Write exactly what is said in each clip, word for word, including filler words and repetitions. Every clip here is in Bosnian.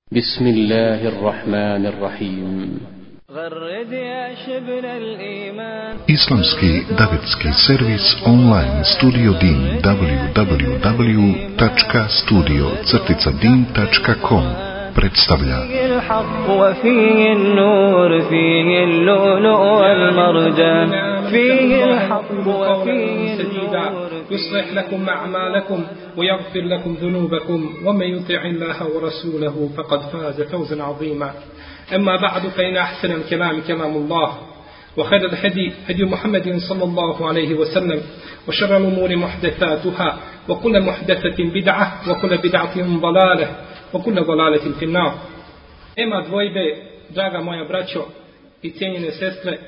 بسم الله الرحمن الرحيم. Islamski davetski servis online studio din w w w tačka studio crtica din tačka com predstavlja وفيه النور فيه اللؤلؤ والمرجان فيه الحق وفيه النور يصلح لكم أعمالكم ويغفر لكم ذنوبكم ومن يطع الله ورسوله فقد فاز فوزا عظيما. أما بعد فإن أحسن الكلام كلام الله وخير الهدي هدي محمد صلى الله عليه وسلم وشر الأمور محدثاتها وكل محدثة بدعة وكل بدعة ضلالة وكل ضلالة في النار. Nema dvojbe, draga moja braćo i cijenjene sestre,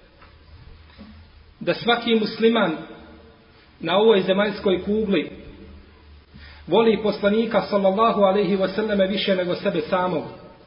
da svaki musliman na ovoj zemaljskoj kugli voli poslanika sallallahu alejhi ve selleme više nego sebe samog.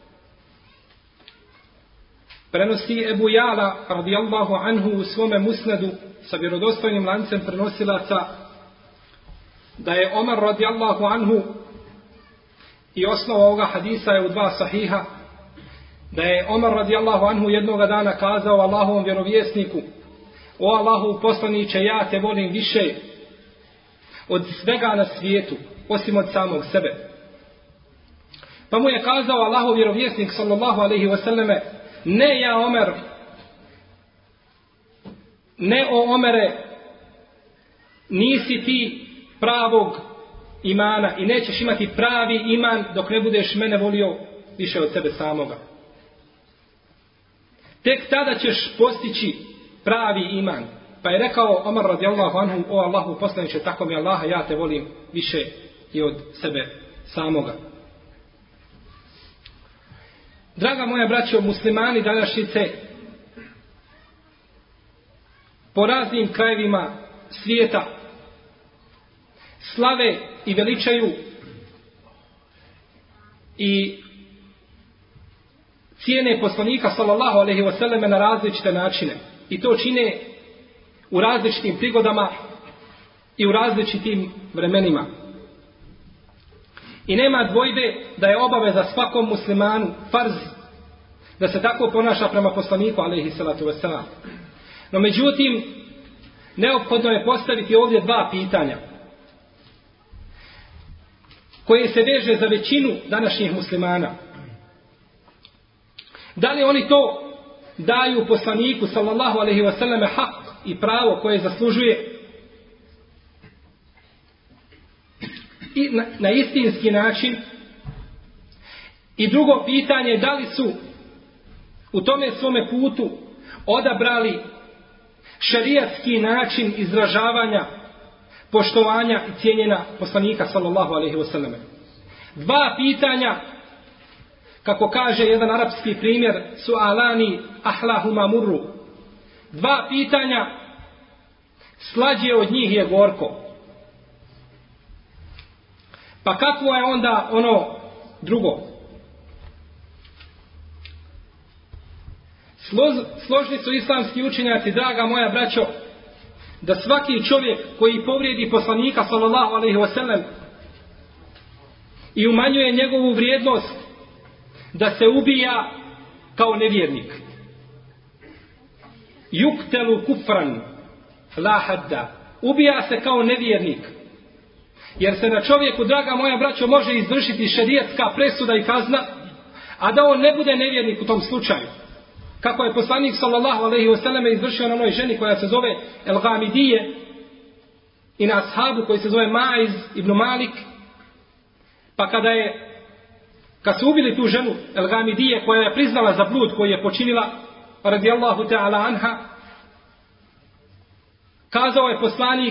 Prenosi Ebu Jala radijallahu anhu u svome musnadu sa vjerodostojnim lancem prenosilaca da je Omar radijallahu anhu, i osnova ovoga hadisa je u dva sahiha, da je Omar radijallahu anhu jednoga dana kazao Allahovom vjerovjesniku: o Allahov poslaniče, ja te volim više od svega na svijetu, osim od samog sebe. Pa mu je kazao Allahov vjerovjesnik sallallahu alejhi ve selleme: ne ja Omer, ne o Omere, nisi ti pravog imana i nećeš imati pravi iman dok ne budeš mene volio više od sebe samoga. Tek tada ćeš postići pravi iman. Pa je rekao Omar radijallahu anhu: o Allahu poslaniče, tako mi Allaha, ja te volim više i od sebe samoga. Draga moja braćo, muslimani današnjice po raznim krajevima svijeta slave i veličaju i cijene poslanika sallallahu alejhi ve selleme na različite načine. I to čine u različitim prigodama i u različitim vremenima. I nema dvojbe da je obaveza svakom muslimanu farz da se tako ponaša prema poslaniku alejhi salatu vesselam. No međutim, neophodno je postaviti ovdje dva pitanja koje se veže za većinu današnjih muslimana. Da li oni to daju poslaniku sallallahu alejhi ve selleme hak i pravo koje zaslužuje i na, na istinski način? I drugo pitanje, da li su u tome svome putu odabrali šerijatski način izražavanja poštovanja i cijenjena poslanika sallallahu alejhi ve selleme. Dva pitanja, kako kaže jedan arapski primjer, su alani ahlahuma murru. Dva pitanja, slađe od njih je gorko. Pa kakvo je onda ono drugo? Slož, složni su islamski učenjaci, draga moja braćo, da svaki čovjek koji povrijedi poslanika sallallahu alejhi ve sellem i umanjuje njegovu vrijednost, da se ubija kao nevjernik. Yuktelu kufran la hadda. Ubija se kao nevjernik. Jer se na čovjeku, draga moja braćo, može izvršiti šerijatska presuda i kazna, a da on ne bude nevjernik u tom slučaju. Kako je poslanik sallallahu alejhi ve selleme izvršio na onoj ženi koja se zove El Gamidije i na ashabu koji se zove Maiz ibn Malik. Pa kada je kad su ubili tu ženu El Gamidije koja je priznala za blud koji je počinila radijallahu ta'ala anha, kazao je poslanik: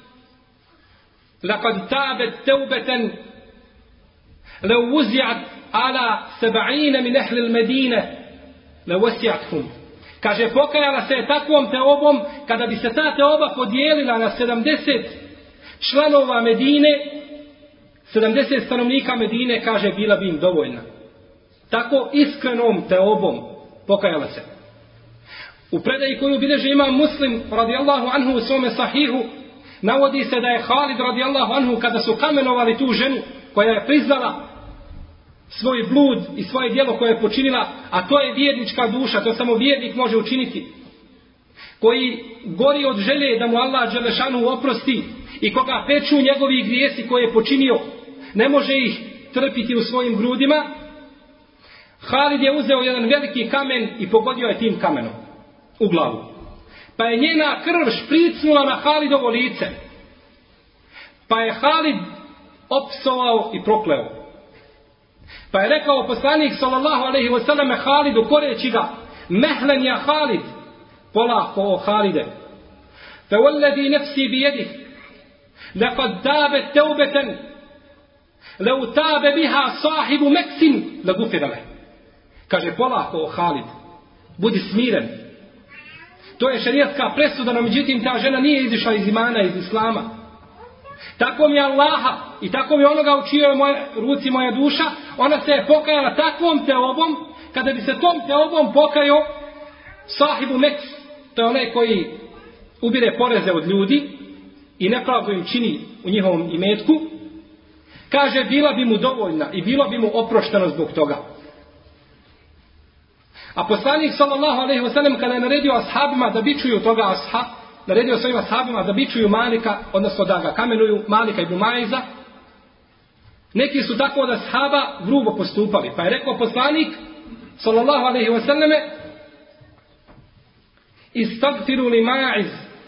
laqad tabat tawbatan law wuzi'at ala sab'ina min ahli al-Madina la wasi'athum. Kaže, pokajala se je takvom teobom, kada bi se ta teoba podijelila na sedamdeset članova Medine, sedamdeset stanovnika Medine, kaže, bila bi im dovoljna. Tako iskrenom teobom pokajala se. U predaji koju bilježi imam Muslim radijallahu anhu u svome sahihu, navodi se da je Halid radijallahu anhu, kada su kamenovali tu ženu koja je priznala svoj blud i svoje djelo koje je počinila, a to je vjernička duša, to samo vjernik može učiniti, koji gori od želje da mu Allah dželešanu oprosti i koga peču njegovi grijesi koje je počinio, ne može ih trpiti u svojim grudima. Halid je uzeo jedan veliki kamen i pogodio je tim kamenom u glavu. Pa je njena krv špricnula na Halidovo lice. Pa je Halid opsovao i prokleo. Pa je rekao poslanik sallallahu alejhi ve selleme Halidu koreći ga: "Mehlen ja Halid, polako o Halide. Fa wallazi nafsi bi yadihi, laqad tabat tawbatan law taba biha sahibu Maksin la gufira lahu." Kaže, polako o Halid, budi smiren. To je šerijatska presuda, no međutim ta žena nije izišla iz imana, iz islama. Tako mi je Allaha i tako mi onoga u čijoj moje ruci moja duša, ona se je pokajala takvom teobom, kada bi se tom teobom pokajao sahibu Meks, to je onaj koji ubire poreze od ljudi i nepravdu im čini u njihovom imetku, kaže, bila bi mu dovoljna i bilo bi mu oprošteno zbog toga. A poslanik sallallahu alejhi ve sellem kada je naredio ashabima da bičuju toga ashab, naredio svojim ashabima da bičuju Malika, odnosno da ga kamenuju, Malika ibn Maiza, neki su tako od ashaba grubo postupali. Pa je rekao poslanik sallallahu alejhi ve selleme: "Istagfiru li Maiz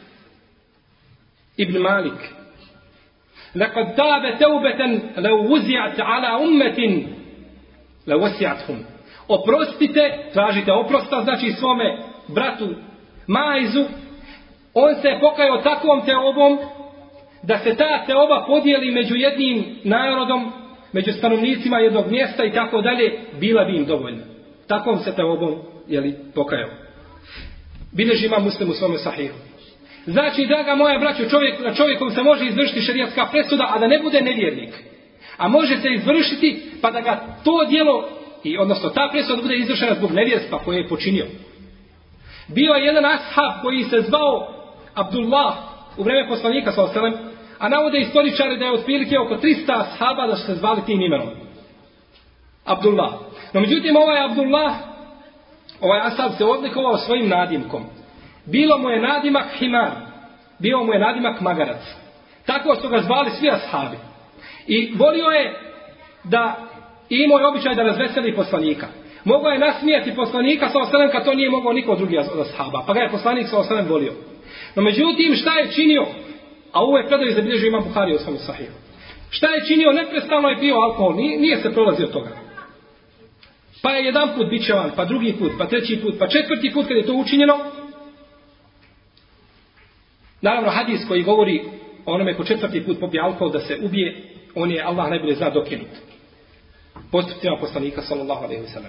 ibn Malik. Laqad taba tawbatan law wuzi'at ala ummatin la wasi'athum." Oprostite, tražite oprosta, znači svome bratu Maizu, on se je pokajao takvom teobom da se ta teoba podijeli među jednim narodom, među stanovnicima jednog mjesta i tako dalje, bila bi im dovoljna. Takvom se teobom, jeli, pokajao. Bileži ima Muslim u svome sahihu. Znači, draga moja braćo, čovjek, na čovjekom se može izvršiti šerijatska presuda, a da ne bude nevjernik. A može se izvršiti pa da ga to djelo, i odnosno ta presuda bude izvršena zbog nevjerstva koje je počinio. Bio je jedan ashab koji se zvao Abdullah u vreme poslanika sallallahu alejhi ve sellem, a navode istoričari da je otprilike oko trista ashaba da su se zvali tim imenom. Abdullah. No međutim, ovaj Abdullah, ovaj ashab se odlikovao svojim nadimkom. Bilo mu je nadimak Himar, bio mu je nadimak Magarac. Tako su ga zvali svi ashabi. I volio je da i imao je običaj da razveseli poslanika. Mogao je nasmijati poslanika sallallahu alejhi ve sellem kad to nije mogao niko drugi od ashaba, pa ga je poslanik sallallahu alejhi ve sellem volio. No međutim, šta je činio? A ovo je predaj zabilježio Imam Buhari u svom sahihu. Šta je činio? Neprestano je pio alkohol, nije, nije se prolazio toga. Pa je jedan put bičevan, pa drugi put, pa treći put, pa četvrti put kad je to učinjeno. Naravno, hadis koji govori o onome ko četvrti put popije alkohol da se ubije, on je, Allah najbolje zna, dokinut postupcima poslanika sallallahu alejhi ve sellem.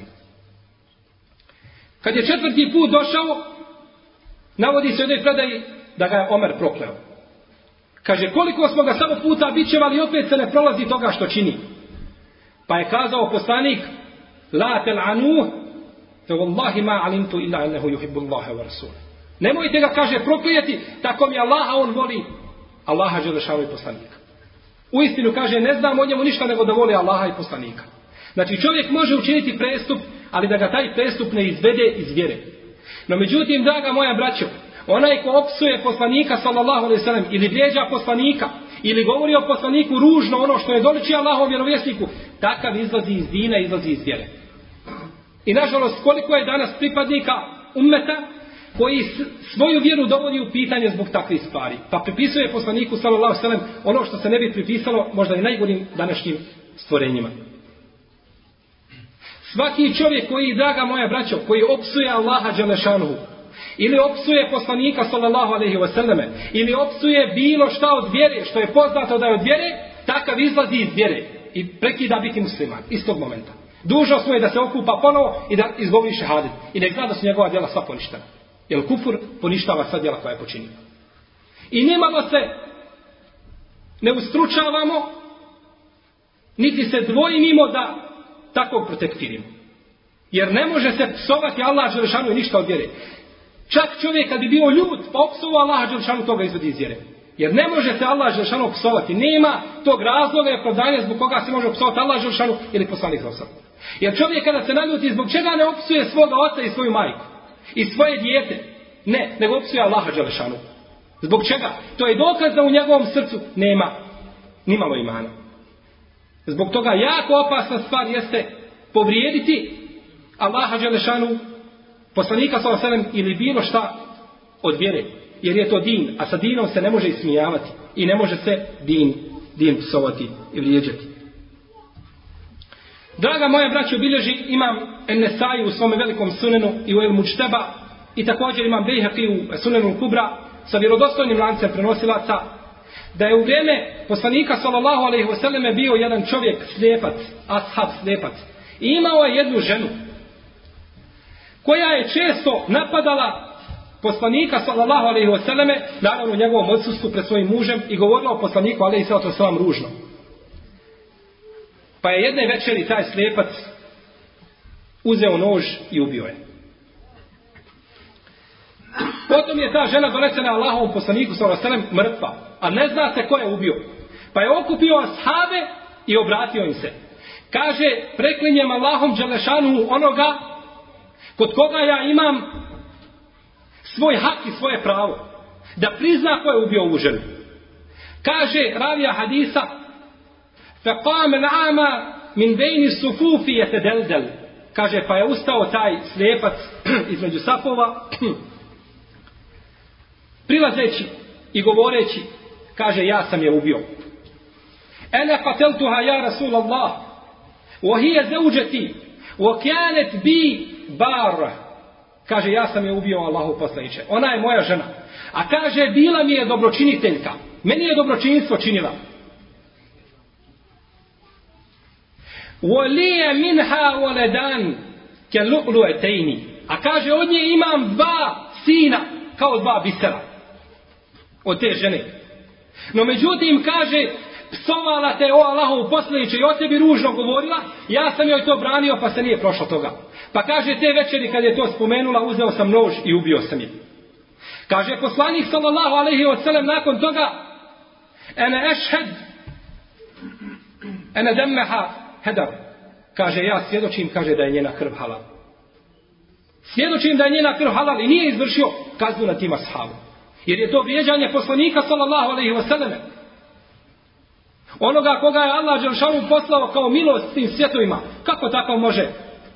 Kad je četvrti put došao, navodi se u jednoj predaji da ga je Omer prokleo. Kaže, koliko smo ga samo puta bičevali, opet se ne prolazi toga što čini. Pa je kazao poslanik: "La tel'anuh, fa wallahi ma alimtu illa annahu yuhibbu Allaha wa rasulahu." Nemojte ga, kaže, proklijeti, tako mi Allaha on voli, Allaha dželešanu i poslanika. Uistinu, kaže, ne znam o njemu ništa nego da voli Allaha i poslanika. Znači, čovjek može učiniti prestup, ali da ga taj prestup ne izvede iz vjere. No međutim, draga moja braćo, onaj ko opsuje poslanika sallallahu alejhi ve sellem ili vrijeđa poslanika ili govori o poslaniku ružno ono što je doliči Allahovom vjerovjesniku, takav izlazi iz dina, izlazi iz vjere. I nažalost, koliko je danas pripadnika ummeta koji svoju vjeru dovodi u pitanje zbog takvih stvari. Pa pripisuje poslaniku sallallahu alejhi ve sellem ono što se ne bi pripisalo možda i najgorim današnjim stvorenjima. Svaki čovjek koji, draga moja braćo, koji opsuje Allaha dželešanuhu, ili opsuje poslanika sallallahu alejhi ve selleme, ili opsuje bilo šta od vjere, što je poznato da je od vjere, takav izlazi iz vjere i prekida biti musliman istog momenta. Dužnost mu je da se okupa ponovo i da izgovori šehadet. I nek zna da su njegova djela sva poništena. Jer kufur poništava sva djela koja je počinio. I nemamo se, ne ustručavamo, niti se dvojimo da takvog protektirimo. Jer ne može se psovati Allah dželešanu i ništa od vjere. Čak čovjek kad bi bio ljud, pa opsovao Allah dželešanu, toga izvodi iz vjere. Jer ne može se Allah dželešanu psovati. Nema tog razloga i opravdanja zbog koga se može psovati Allah dželešanu ili poslanik sallallahu alejhi ve sellem. Jer čovjek kada se naljuti, zbog čega ne opsuje svoga oca i svoju majku i svoje dijete? Ne, nego opsuje Allaha dželešanu. Zbog čega? To je dokaz da u njegovom srcu nema nimalo imana. Zbog toga jako opasna stvar jeste povrijediti Allaha dželešanu, poslanika sallallahu alejhi ve sellem ili bilo šta od vjere. Jer je to din, a sa dinom se ne može ismijavati i ne može se din, din psovati i vrijeđati. Draga moja braćo, bilježi imam En-Nesai u svome velikom sunenu i u El Mučteba i također imam Bejhaqi u Sunenu Kubra sa vjerodostojnim lancem prenosilaca, da je u vrijeme poslanika sallallahu alejhi ve selleme bio jedan čovjek slijepac, ashab slijepac, i imao je jednu ženu koja je često napadala poslanika sallallahu alejhi ve selleme, naravno u njegovom odsustvu pred svojim mužem, i govorila o poslaniku alejhi salatu vesselam ružno. Pa je jedne večeri taj slijepac uzeo nož i ubio je. Potom je ta žena donesena Allahovom poslaniku sallallahu alejhi ve sellem mrtva, a ne zna se ko je ubio. Pa je okupio ashabe i obratio im se. Kaže, preklinjem Allahom dželešanu onoga kod koga ja imam svoj hak i svoje pravo, da prizna ko je ubio ovu ženu. Kaže ravija hadisa, فَقَامَ الْعَامَ مِنْ بَيْنِ السُّفُوفِ يَتَدَلْدَلْ. Kaže, pa je ustao taj slijepac između safova, prilazeći i govoreći, kaže, ja sam je ubio. أَنَا قَتَلْتُهَا يَا رَسُولَ اللَّهِ وَهِيَ زَوْجَتِي وَكَانَتْ بِي بَارَ. Kaže, ja sam je ubio, Allahu poslaniče. Ona je moja žena. A kaže, bila mi je dobročiniteljka. Meni je dobročinstvo činila. وَلِيَ مِنْهَا وَلَدَانِ كَلُؤْلُؤَتَيْنِ. A kaže, od nje imam dva sina, kao dva bisera. Od te žene. No međutim, kaže, psovala te, o Allahov poslaniče, i o tebi ružno govorila, ja sam joj to branio, pa se nije prošlo toga. Pa kaže, te večeri kad je to spomenula, uzeo sam nož i ubio sam je. Kaže poslanik sallallahu alejhi ve sellem nakon toga, ene ešhed, ene demmeha hedar. Kaže, ja svjedočim, kaže, da je njena krv halal. Svjedočim da je njena krv halal i nije izvršio kaznu na tim ashabom. Jer je to vrijeđanje poslanika sallallahu alejhi ve selleme. Onoga koga je Allah dželešanu poslao kao milost tim svjetovima. Kako tako može?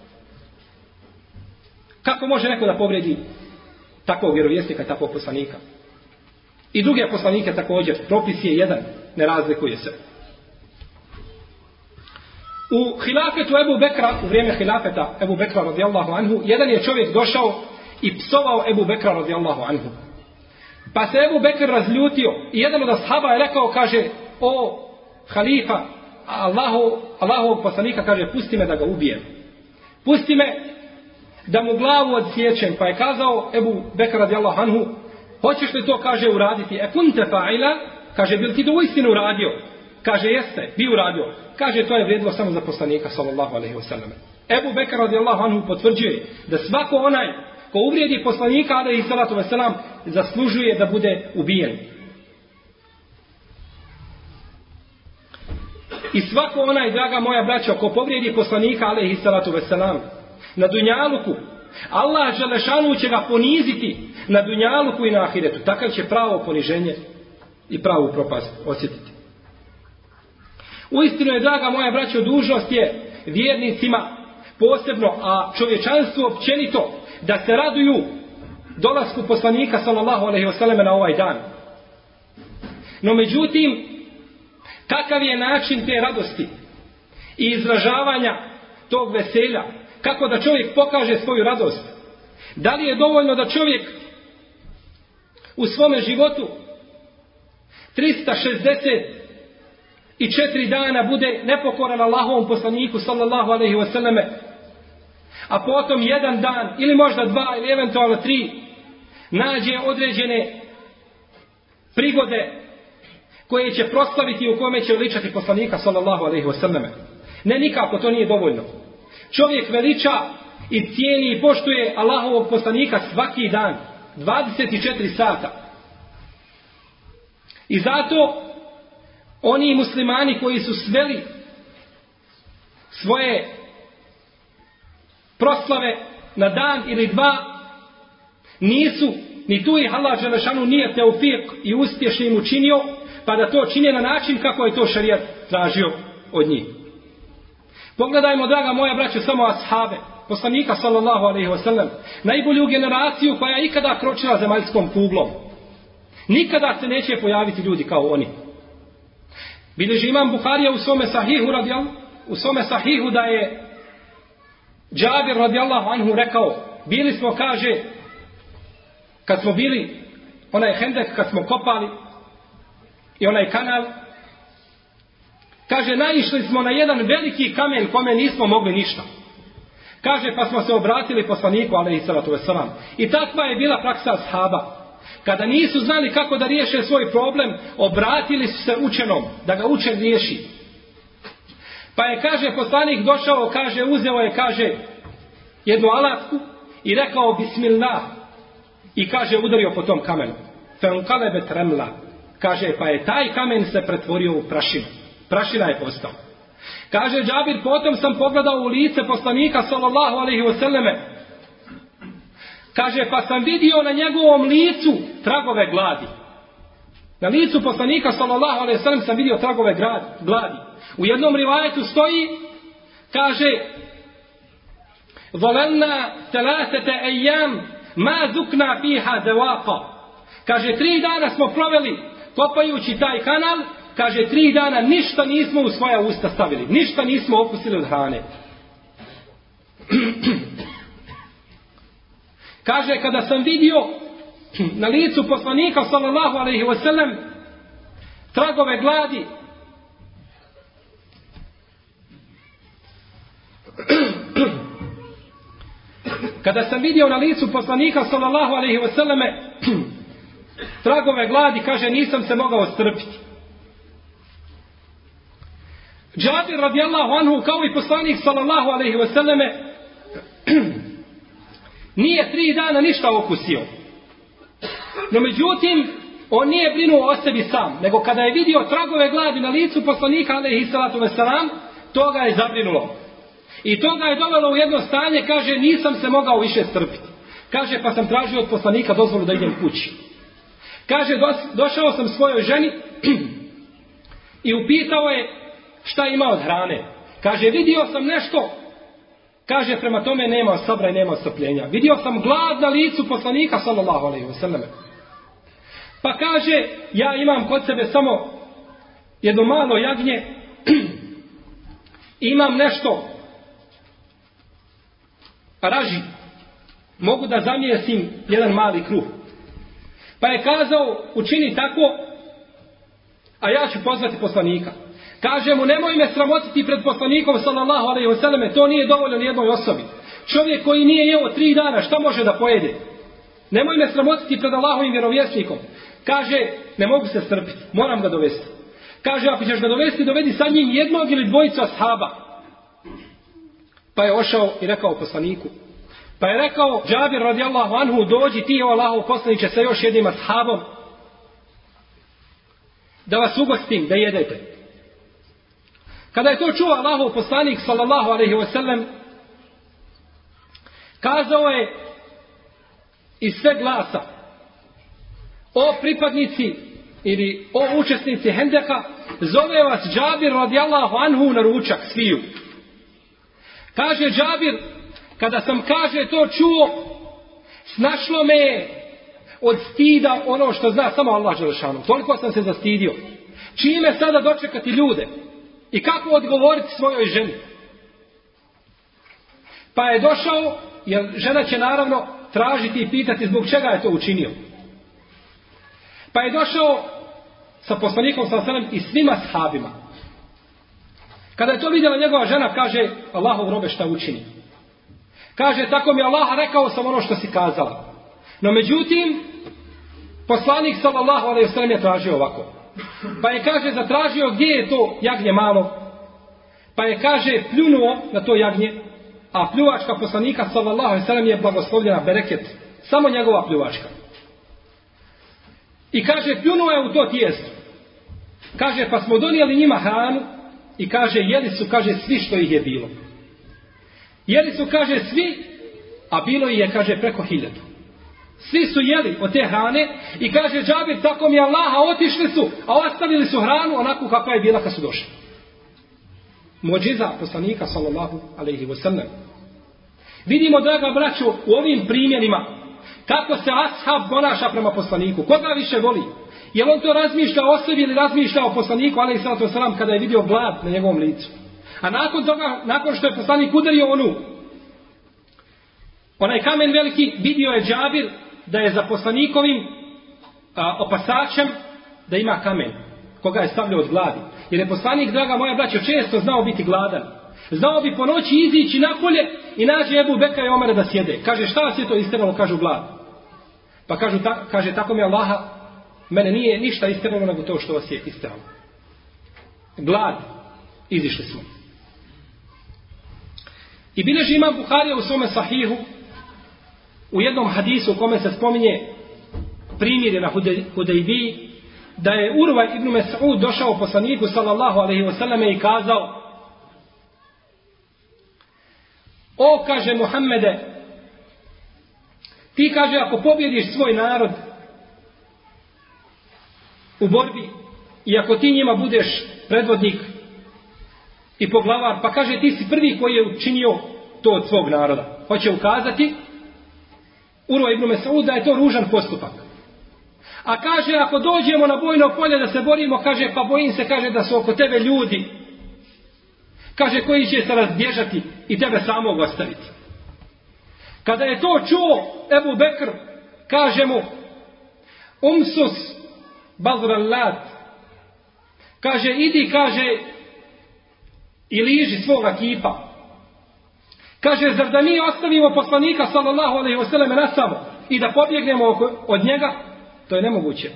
Kako može neko da povredi takvog vjerovjesnika, takvog poslanika? I druge poslanike također. Propis je jedan, ne razlikuje se. U hilafetu Ebu Bekra, u vrijeme hilafeta Ebu Bekra radijallahu anhu, jedan je čovjek došao i psovao Ebu Bekra radijallahu anhu. Pa se Ebu Bekr razljutio i jedan od ashaba je rekao, kaže, o halifa, Allahu, Allahovog poslanika, kaže, pusti me da ga ubijem. Pusti me da mu glavu odsječem. Pa je kazao Ebu Bekr radijallahu anhu, hoćeš li to, kaže, uraditi? E kunte fa'ila, kaže, bil ti to uistinu uradio? Kaže, jeste, bi uradio. Kaže, to je vrijedilo samo za poslanika sallallahu alejhi ve sellem. Ebu Bekr radijallahu anhu potvrđuje da svako onaj ko uvrijedi poslanika alejhi salatu vesselam zaslužuje da bude ubijen. I svako onaj, draga moja braćo, ko povrijedi poslanika alejhi salatu vesselam na dunjaluku, Allah dželešanu će ga poniziti na dunjaluku i na ahiretu. Takav će pravo poniženje i pravu propast osjetiti. Uistinu je, draga moja braćo, dužnost je vjernicima posebno, a čovječanstvu općenito, da se raduju dolasku poslanika sallallahu alejhi ve selleme na ovaj dan. No međutim, kakav je način te radosti i izražavanja tog veselja? Kako da čovjek pokaže svoju radost? Da li je dovoljno da čovjek u svome životu trista šezdeset i četiri dana bude nepokoran Allahovom poslaniku sallallahu alejhi ve selleme, a potom jedan dan ili možda dva ili eventualno tri nađe određene prigode koje će proslaviti i u kome će veličati poslanika sallallahu alejhi ve selleme? Ne, nikako to nije dovoljno. Čovjek veliča i cijeni i poštuje Allahovog poslanika svaki dan, dvadeset četiri sata. I zato oni muslimani koji su sveli svoje proslave na dan ili dva, nisu, ni tu ih Allah dželešanu nije teufik i uspješnim učinio, pa da to čine na način kako je to šerijat tražio od njih. Pogledajmo, draga moja braćo, samo ashabe, poslanika sallallahu alejhi ve sellem, najbolju generaciju koja je ikada kročila zemaljskom kuglom. Nikada se neće pojaviti ljudi kao oni. Bilježi imam Buharija u svome sahihu, radijal, u svome sahihu da je Džabir radijallahu anhu rekao, bili smo, kaže, kad smo bili, onaj hendek, kad smo kopali i onaj kanal, kaže, naišli smo na jedan veliki kamen kome nismo mogli ništa. Kaže, pa smo se obratili poslaniku, alejhi salatu vesselam. I takva je bila praksa ashaba. Kada nisu znali kako da riješe svoj problem, obratili su se učenom, da ga učen riješi. Pa je, kaže, poslanik došao, kaže, uzeo je, kaže, jednu alatku i rekao bismillah. I, kaže, udario po tom kamenu. Fenkalebe tremla. Kaže, pa je taj kamen se pretvorio u prašinu. Prašina je postao. Kaže Džabir, potom sam pogledao u lice poslanika sallallahu alejhi ve selleme. Kaže, pa sam vidio na njegovom licu tragove gladi. Na licu poslanika sallallahu alejhi ve sellem sam vidio tragove gladi. U jednom rivajetu stoji, kaže, Zalalna telasete ejam ma zukna fiha devaqa. Kaže, tri dana smo proveli kopajući taj kanal. Kaže, tri dana ništa nismo u svoja usta stavili. Ništa nismo okusili od hrane. Kaže, kada sam vidio na licu poslanika sallallahu alejhi ve sellem tragove gladi, kada sam vidio na licu poslanika sallallahu alejhi ve selleme tragove gladi, kaže, nisam se mogao strpiti. Džabir radijallahu anhu, kao i poslanik sallallahu alejhi ve selleme, nije tri dana ništa okusio. No međutim, on nije brinuo o sebi sam, nego kada je vidio tragove gladi na licu poslanika alejhi salatu vesselam, to ga je zabrinulo. I to ga je dovelo u jedno stanje, kaže, nisam se mogao više strpiti. Kaže, pa sam tražio od poslanika dozvolu da idem kući. Kaže, došao sam svojoj ženi i upitao je šta ima od hrane. Kaže, vidio sam nešto. Kaže, prema tome nema sabra i nema strpljenja. Vidio sam glad na licu poslanika sallallahu alejhi ve selleme. Pa kaže, ja imam kod sebe samo jedno malo jagnje. Imam nešto raži. Mogu da zamijesim jedan mali kruh. Pa je kazao, učini tako, a ja ću pozvati poslanika. Kaže mu, nemoj me sramotiti pred poslanikom sallallahu alejhi ve selleme, to nije dovoljno nijednoj osobi. Čovjek koji nije jeo tri dana, šta može da pojede? Nemoj me sramotiti pred Allahovim vjerovjesnikom. Kaže, ne mogu se strpiti, moram ga dovesti. Kaže, ako ćeš ga dovesti, dovedi sa njim jednog ili dvojicu ashaba. Pa je ošao i rekao poslaniku. Pa je rekao, Džabir radijallahu anhu, dođi ti, o Allahov poslaniče, sa još jednim ashabom, da vas ugostim, da jedete. Kada je to čuo Allahov poslanik sallallahu alejhi ve sellem, kazao je iz sve glasa, o pripadnici ili o učesnici hendeka, zove vas Džabir radijallahu anhu na ručak sviju. Kaže Džabir, kada sam, kaže, to čuo, snašlo me od stida ono što zna samo Allah dželešanu. Toliko sam se zastidio. Čime sada dočekati ljude? I kako odgovoriti svojoj ženi? Pa je došao, jer žena će naravno tražiti i pitati zbog čega je to učinio. Pa je došao sa poslanikom sallallahu alejhi ve sellem i svima sahabima. Kada je to vidjela njegova žena, kaže, Allahov robe, šta učini? Kaže, tako mi Allah, rekao sam ono što si kazala. No međutim, poslanik sallallahu alejhi ve sellem je tražio ovako. Pa je, kaže, zatražio gdje je to jagnje malo. Pa je, kaže, pljunuo na to jagnje, a pljuvačka poslanika sallallahu alejhi ve sellem je blagoslovljena, bereket. Samo njegova pljuvačka. I kaže, pljunuo je u to tijesto. Kaže, pa smo donijeli njima hranu i kaže, jeli su, kaže, svi što ih je bilo. Jeli su, kaže, svi, a bilo ih je, kaže, preko hiljadu. Svi su jeli od te hrane i kaže Džabir, tako mi je Allaha, otišli su, a ostavili su hranu onako kakva je bila kad su došli. Muđiza poslanika sallallahu alejhi ve sellem. Vidimo, draga braćo, u ovim primjerima kako se ashab ponaša prema poslaniku. Koga više voli? Je li on to razmišlja o sebi ili razmišlja o poslaniku alejhi salatu vesselam kada je vidio glad na njegovom licu? A nakon toga, nakon što je poslanik udario onu onaj kamen veliki, vidio je Džabir da je za poslanikovim a, opasačem da ima kamen koga je stavljao od gladi. Jer je poslanik, draga moja braćo, često znao biti gladan. Znao bi po noći izići napolje i nađe Ebu Bekra i Omara da sjede. Kaže, šta vas je to isteralo? Kažu, glad. Pa kažu, ta, kaže, tako mi Allaha, mene nije ništa isteralo nego to što vas je isteralo. Glad. Izišli smo. I bileži imam Buharija u svome sahihu u jednom hadisu u kome se spominje primjer na Hudejbiji, da je Urva ibn Mes'ud došao poslaniku sallallahu alejhi ve selleme i kazao: o, kaže Muhammede, ti, kaže, ako pobjediš svoj narod u borbi i ako ti njima budeš predvodnik i poglavar, pa kaže ti si prvi koji je učinio to od svog naroda. Hoće ukazati Urva ibn Mes'ud da je to ružan postupak. A kaže, ako dođemo na bojno polje da se borimo, kaže, pa bojim se, kaže, da su oko tebe ljudi, kaže, koji će se razbježati i tebe samog ostaviti. Kada je to čuo Ebu Bekr, kaže mu: umsus bazrallat, kaže, idi, kaže, i liži svoga kipa. Kaže, zar da mi ostavimo poslanika sallallahu alejhi ve selleme na samo i da pobjegnemo od njega? To je nemoguće.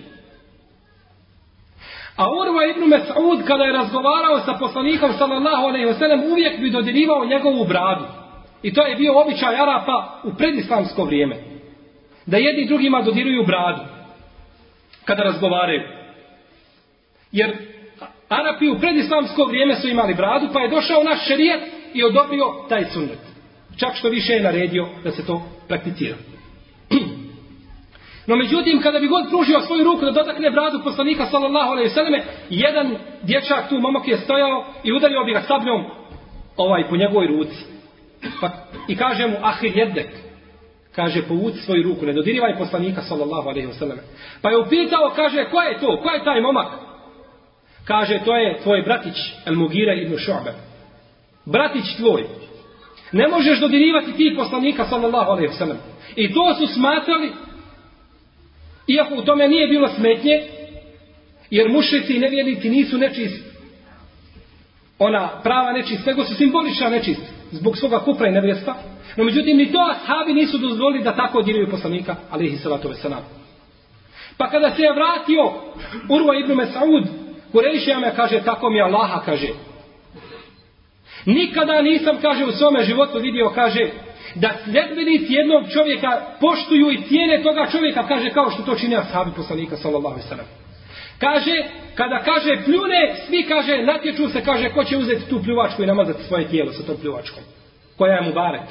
A Urva ibn Mes'ud, kada je razgovarao sa poslanikom sallallahu alejhi ve sellem, uvijek bi dodirivao njegovu bradu. I to je bio običaj Arapa u predislamsko vrijeme. Da jedni drugima dodiruju bradu kada razgovaraju. Jer Arapi u predislamsko vrijeme su imali bradu, pa je došao naš šerijat i odobrio taj sunnet. Čak što više je naredio da se to prakticira. No međutim, kada bi god pružio svoju ruku da dotakne bradu poslanika sallallahu alejhi ve selleme, jedan dječak tu, momak, je stojao i udario bi ga sabljom ovaj po njegovoj ruci. Pa, i kaže mu: ahir jedek, kaže, povuci svoju ruku, ne dodirivaj poslanika sallallahu alejhi ve selleme. Pa je upitao, kaže, ko je to? Ko je taj momak? Kaže, to je tvoj bratić El Mugira ibn Šu'be. Bratić tvoj. Ne možeš dodirivati ti poslanika sallallahu alejhi ve sellem. I to su smatrali, iako u tome nije bilo smetnje, jer mušrici i nevjernici nisu nečist, ona prava nečist, nego su simbolična nečist, zbog svoga kufra i nevjerstva. No međutim, ni to ashabi nisu dozvolili da tako diraju poslanika alejhi salatu vesselam. Pa kada se je vratio Urva ibn Mes'ud Kurejšijama, kaže, tako mi Allaha, kaže, nikada nisam, kaže, u svome životu vidio, kaže, da sljedbenici jednog čovjeka poštuju i cijene toga čovjeka, kaže, kao što to čine ashabi poslanika sallallahu alejhi ve sellem. Kaže, kada, kaže, pljune, svi, kaže, natječu se, kaže, ko će uzeti tu pljuvačku i namazati svoje tijelo sa tom pljuvačkom, koja je mu barek.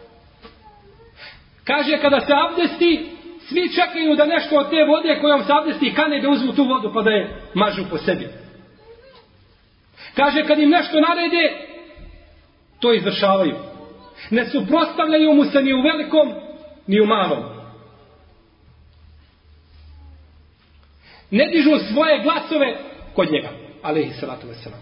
Kaže, kada se abdesti, svi čekaju da nešto od te vode kojom se abdesti kane, da uzmu tu vodu pa da je mažu po sebi. Kaže, kad im nešto narede, to izvršavaju. Ne suprotstavljaju mu se ni u velikom, ni u malom. Ne dižu svoje glasove kod njega, alejhi salatu vesselam.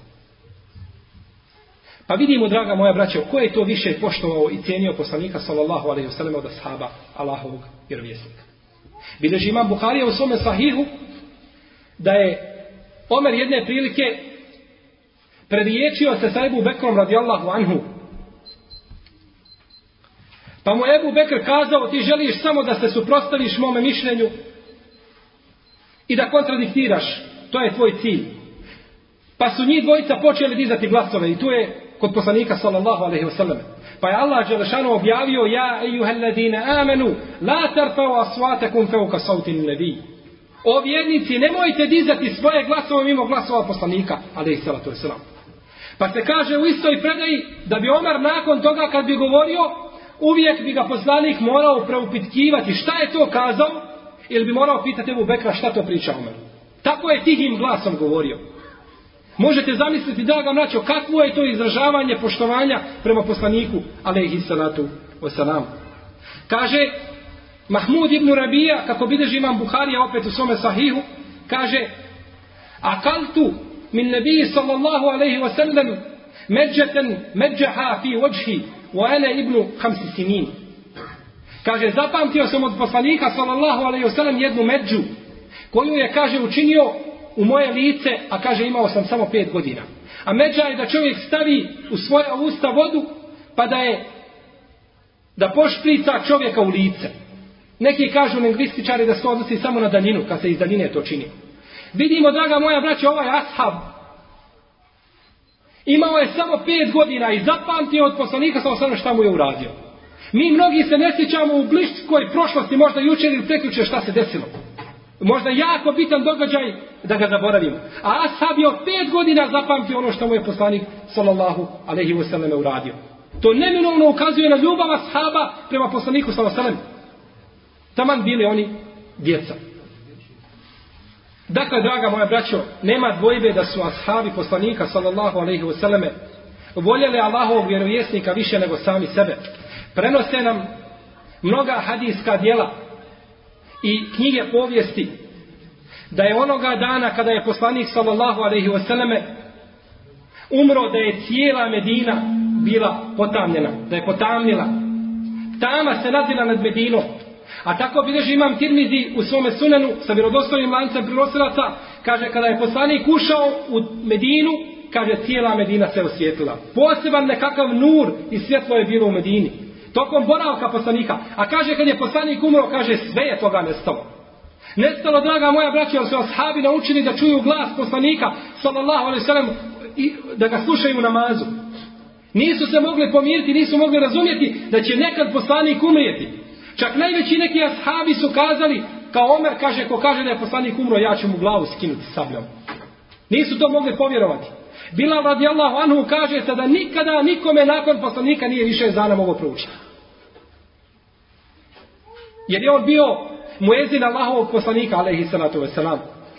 Pa vidimo, draga moja braćo, ko je to više poštovao i cijenio poslanika sallallahu alejhi ve sellem od ashaba Allahovog vjerovjesnika. Bileži imam Buharija u svome sahihu da je Omer jedne prilike predriječio se sa Ebu Bekrom radijallahu anhu. Pa mu Ebu Bekr kazao: ti želiš samo da se suprotstaviš mome mišljenju i da kontradiktiraš, to je tvoj cilj. Pa su njih dvojica počeli dizati glasove i tu je kod poslanika sallallahu alejhi ve sellem. Pa je Allah dželešanu objavio: ja ejuhalladine amenu la tarfa'u aswatakum fawqa sawti an-nabi. O vjernici, nemojte dizati svoje glasove mimo glasova poslanika, alejhi salatu vesselam. Pa se kaže u istoj predaji da bi Omer nakon toga kad bi govorio, uvijek bi ga poslanik morao preupitkivati šta je to kazao, ili bi morao pitati Ebu Bekra šta to priča Omer. Tako je tihim glasom govorio. Možete zamisliti, draga braćo, kakvo je to izražavanje poštovanja prema poslaniku, alejhi salatu vesselam. Kaže Mahmud ibn Rabija, kako bilježi imam Buharija opet u svome sahihu, kaže: akaltu min nebiji sallallahu alaihi wa sallam međeten međaha fi vajhi wa ene ibnu hamsi sinin. Kaže, zapamtio sam od poslanika sallallahu alaihi wa sallam jednu među koju je, kaže, učinio u moje lice, a kaže imao sam samo pet godina. A međa je da čovjek stavi u svoja usta vodu pa da je da pošprica čovjeka u lice. Neki kažu lingvističari da se odnosi samo na daljinu, kad se iz daljine to čini. Vidimo, draga moja braća, ovaj ashab imao je samo pet godina i zapamtio od poslanika sa osnovno šta mu je uradio. Mi mnogi se ne sjećamo u bliskoj prošlosti, možda jučer ili prekjučer šta se desilo. Možda jako bitan događaj da ga zaboravimo. A ashab je od pet godina zapamtio ono što mu je poslanik sallallahu alejhi ve sellem uradio. To neminovno ukazuje na ljubav ashaba prema poslaniku sallallahu alejhi ve sellem. Taman bili oni djeca. Dakle, draga moja braćo, nema dvojbe da su ashabi poslanika sallallahu alejhi ve selleme voljeli Allahovog vjerovjesnika više nego sami sebe. Prenose nam mnoga hadijska djela i knjige povijesti da je onoga dana kada je poslanik sallallahu alejhi ve selleme umro, da je cijela Medina bila potamljena, da je potamnila. Tama se nadvila nad Medinom. A tako bilježi imam Tirmizi u svome sunenu sa vjerodostojnim lancem prenosilaca, kaže kada je poslanik ušao u Medinu, kaže cijela Medina se osvijetlila. Poseban nekakav nur i svjetlo je bilo u Medini. Tokom boravka poslanika. A kaže kad je poslanik umro, kaže sve je toga nestalo. Nestalo, draga moja braća, jer su ashabi naučili da čuju glas poslanika sallallahu alejhi ve sellem i da ga slušaju u namazu. Nisu se mogli pomiriti, nisu mogli razumjeti da će nekad poslanik umrijeti. Čak najveći neki ashabi su kazali, kao Omer kaže, ko kaže da je poslanik umro, ja ću mu glavu skinuti sabljom. Nisu to mogli povjerovati. Bilal radijallahu anhu kaže se da nikada nikome nakon poslanika nije više ezana mogao proučiti. Jer je on bio muezin Allahovog poslanika, alejhi salatu vesselam.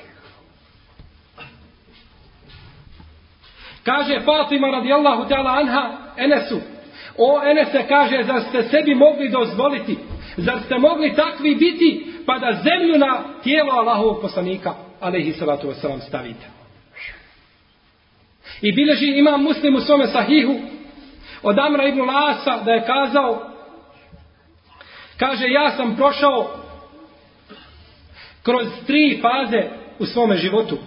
Kaže Fatima radijallahu ta'ala anha Enesu: o Enese, kaže, zar ste sebi mogli dozvoliti, zar ste mogli takvi biti, pa da zemlju na tijelo Allahovog poslanika, alejhi salatu vesselam, stavite. I bilježi imam Muslim u svome sahihu od Amra ibn Lasa da je kazao, kaže, ja sam prošao kroz tri faze u svome životu.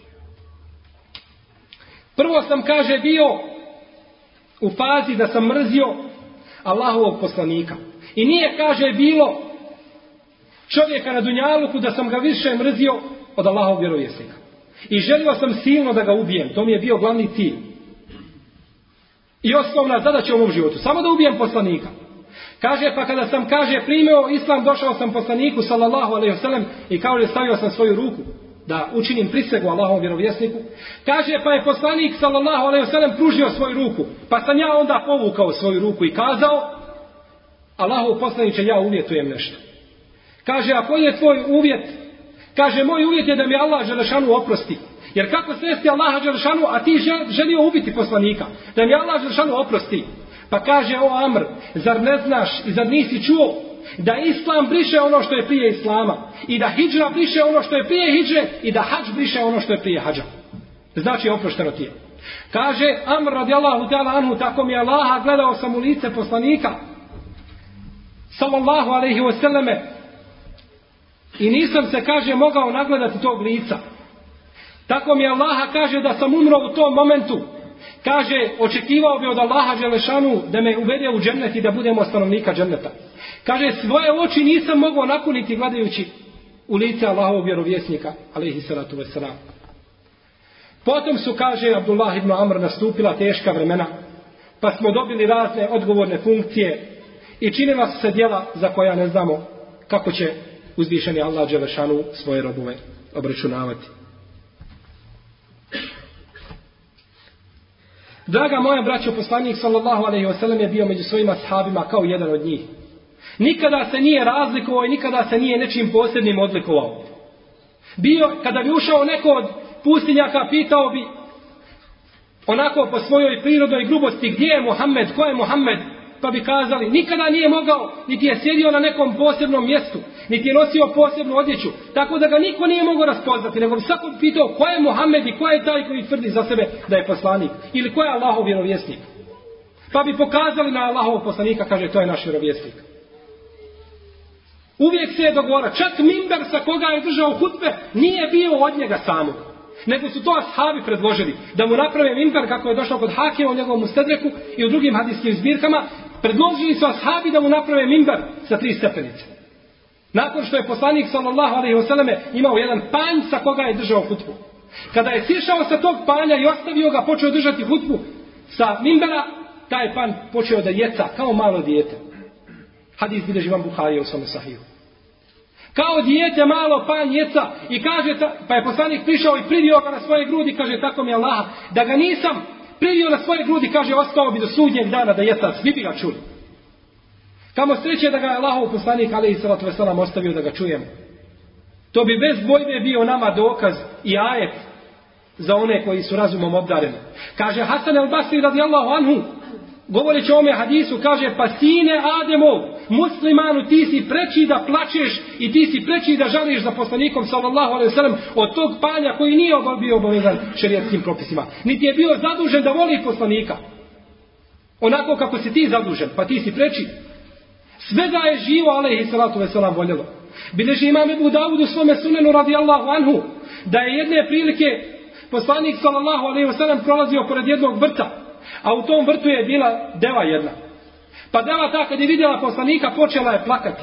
Prvo sam, kaže, bio u fazi da sam mrzio Allahovog poslanika. I nije, kaže, bilo čovjeka na dunjaluku da sam ga više mrzio od Allahovog vjerovjesnika. I želio sam silno da ga ubijem. To mi je bio glavni cilj. I osnovna zadaća u mom životu. Samo da ubijem poslanika. Kaže, pa kada sam, kaže, primio islam, došao sam poslaniku sallallahu alejhi ve sellem i kaže, stavio sam svoju ruku da učinim prisegu Allahovom vjerovjesniku. Kaže, pa je poslanik sallallahu alejhi ve sellem pružio svoju ruku. Pa sam ja onda povukao svoju ruku i kazao: Allahov poslaniče, ja uvjetujem nešto. Kaže, a koji je tvoj uvjet? Kaže, moj uvjet je da mi Allah dželešanu oprosti. Jer kako sresti Allaha dželešanu, a ti želio ubiti poslanika? Da mi Allah dželešanu oprosti. Pa kaže, o Amr, zar ne znaš i zar nisi čuo da Islam briše ono što je prije Islama i da hidžra briše ono što je prije hidže i da hadž briše ono što je prije hadža? Znači, oprošteno ti je. Kaže Amr radijallahu ta'ala anhu, tako mi Allaha, gledao sam u lice poslanika sallallahu alejhi ve selleme i nisam se, kaže, mogao nagledati tog lica. Tako mi Allaha, kaže, da sam umro u tom momentu. Kaže, očekivao bi od Allaha dželešanu da me uvede u džennet i da budemo stanovnika dženneta. Kaže, svoje oči nisam mogao napuniti gledajući u lice Allahovog vjerovjesnika, alejhi salatu vesselam. Potom su, kaže, Abdullah ibn Amr, nastupila teška vremena, pa smo dobili razne odgovorne funkcije i činila su se djela za koja ne znamo kako će uzvišeni Allah dželešanu svoje robove obračunavati. Draga moja braćo, poslanik sallallahu alejhi ve sellem je bio među svojim ashabima kao jedan od njih. Nikada se nije razlikovao i nikada se nije nečim posebnim odlikovao. Bio, kada bi ušao neko od pustinjaka, pitao bi onako po svojoj prirodnoj grubosti gdje je Muhammed, ko je Muhammed, pa bi kazali nikada nije mogao, niti je sjedio na nekom posebnom mjestu, niti je nosio posebnu odjeću, tako da ga niko nije mogao raspoznati, nego bi svako pitao ko je Muhammed i ko je taj koji tvrdi za sebe da je poslanik, ili ko je Allahov vjerovjesnik. Pa bi pokazali na Allahovog poslanika, kaže to je naš vjerovjesnik. Uvijek se je dogovora, čak mimber sa koga je držao hutbe nije bio od njega samog, nego su to ashabi predložili da mu naprave mimber kako je došao kod Hakima u njegovom Mustedreku i u drugim hadijskim zbirkama. Predložili su ashabi da mu naprave mimber sa tri stepenice. Nakon što je poslanik sallallahu alejhi ve selleme imao jedan panj sa koga je držao hutbu. Kada je sišao sa tog panja i ostavio ga, počeo držati hutbu sa mimbera, taj panj počeo da jeca kao malo dijete. Hadis bilježi Imam Buharija u svome Sahihu. Kao dijete malo panj jeca i kaže, pa je poslanik prišao i privio ga na svoje grudi, kaže tako mi Allaha, da ga nisam privio na svoje grudi, kaže ostao bi do sudnjeg dana da jeca, svi bi ga čuli. Kamo sreće da ga je Allahov poslanik alejhi salatu vesselam ostavio da ga čujemo. To bi bez dvojbe bio nama dokaz i ajet za one koji su razumom obdareni. Kaže Hasan el-Basri radijallahu anhu, govoreći o ome hadisu, kaže pa sine Ademov, muslimanu ti si preči da plačeš i ti si preči da žališ za poslanikom sallallahu alejhi ve sellem od tog panja koji nije bio obavezan šerijetskim propisima. Niti je bio zadužen da voli poslanika. Onako kako si ti zadužen, pa ti si preči. Sve da je živo alejhi salatu vesselam voljelo. Bileži imam Ebu Davud u svome sunenu radijallahu anhu, da je jedne prilike poslanik sallallahu alejhi ve sellem prolazio pored jednog vrta, a u tom vrtu je bila deva jedna. Pa deva ta kad je vidjela poslanika počela je plakati.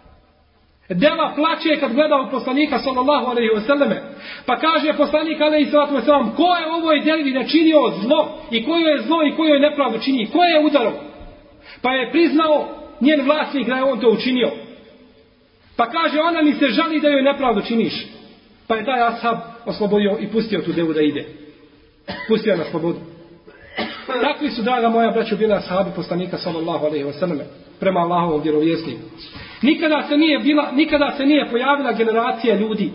Deva plače kad gleda u poslanika sallallahu alejhi ve selleme. Pa kaže poslanik alejhi salatu vesselam, ko je ovoj devi načinio zlo i koju je zlo i koju je nepravdu čini, ko je udaro? Pa je priznao njen vlasnik da je on to učinio. Pa kaže ona mi se žali da joj nepravdu činiš. Pa je taj ashab oslobodio i pustio tu devu da ide. Pustio na slobodu. Takvi su, draga moja braćo, bili ashabi poslanika sallallahu alejhi ve selleme prema Allahovom vjerovjesniku. Nikada se nije bila, nikada se nije pojavila generacija ljudi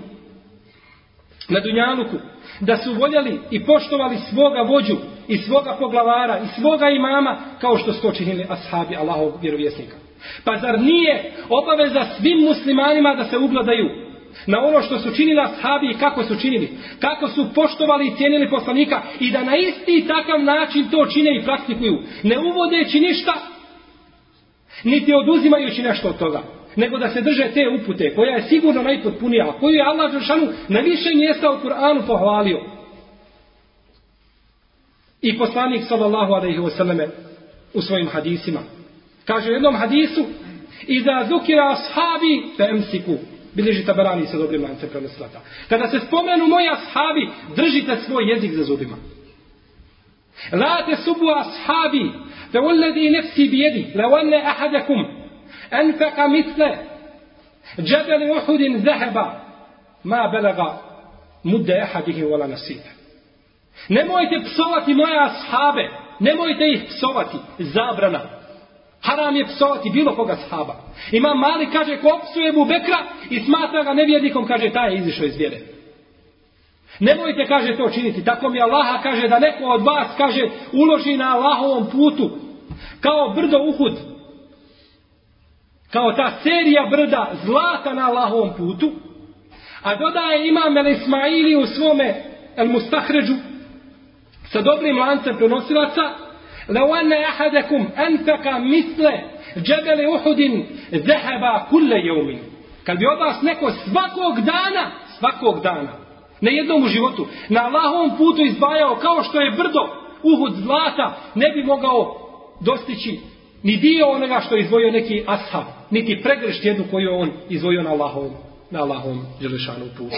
na dunjaluku da su voljeli i poštovali svoga vođu i svoga poglavara i svoga imama kao što su to činili ashabi Allahovog vjerovjesnika. Pa zar nije obaveza svim muslimanima da se ugledaju na ono što su činili ashabi i kako su činili, kako su poštovali i cijenili poslanika i da na isti takav način to čine i praktikuju, ne uvodeći ništa, niti oduzimajući nešto od toga, nego da se drže te upute koja je sigurno najpotpunija, koju je Allah dželešanu na više mjesta u Kur'anu pohvalio. I poslanik sallallahu alejhi ve selleme u svojim hadisima kaže u jednom hadisu: "Iza zukira ashabi famsiku." Bilježi Tabarani sa dobrim lancem prenoslaca. Kada se spomenu moji ashabi, držite svoj jezik za zubima. La tesubu ashabi, fe ulladi nefsi bijedi, la wanne ahadakum, anfaqa misle, džabeli uhudin zaheba, ma belaga mudde ahadihi wala nasita. Nemojte psovati moje ashabe, nemojte ih psovati, zabrana. Haram je psovati bilo koga ashaba. Imam Malik kaže ko psuje Ebu Bekra i smatra ga nevjernikom, kaže taj je izišao iz vjere. Nemojte, kaže, to činiti. Tako mi Allaha kaže da neko od vas, kaže, uloži na Allahovom putu kao brdo Uhud, kao ta serija brda zlata na Allahovom putu, a dodaje imam El Ismaili u svome El Mustahređu sa dobrim lancem prenosilaca: لو أن أحدكم أنفق مثل جبل أحد ذهب كل يوم. Kad bi od vas neko svakog dana, svakog dana, na jednom u životu, na Allahovom putu izdvajao kao što je brdo Uhud zlata, ne bi mogao dostići ni dio onoga što je izdvojio neki ashab, niti pregršt jednu koju on izdvojio na Allahovom, na Allahovom dželešanu putu.